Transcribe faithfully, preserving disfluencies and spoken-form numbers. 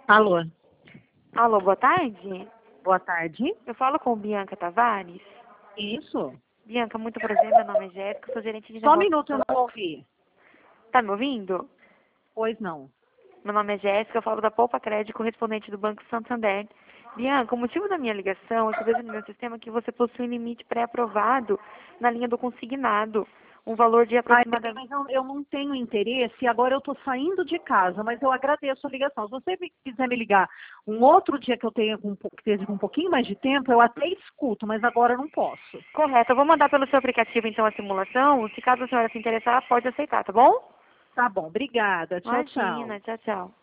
Alô, Alô, boa tarde. boa tarde. Eu falo com Bianca Tavares. Isso. Bianca, muito prazer, meu nome é Jéssica, sou gerente de Só um negócios. minuto, eu não ouvi. Tá me ouvindo? Pois não. Meu nome é Jéssica, eu falo da Poupa Crédito, correspondente do Banco Santander. Bianca, o motivo da minha ligação é que eu vejo no meu sistema que você possui um limite pré-aprovado na linha do consignado, um valor de Ai, aproximadamente... mas eu, eu não tenho interesse e agora eu estou saindo de casa, mas eu agradeço a ligação. Se você me- quiser me ligar um outro dia que eu tenha com um, po- que esteja com um pouquinho mais de tempo, eu até escuto, mas agora eu não posso. Correto, eu vou mandar pelo seu aplicativo então a simulação, se caso a senhora se interessar, pode aceitar, tá bom? Tá bom, obrigada. Tchau, tchau. Imagina, tchau, tchau.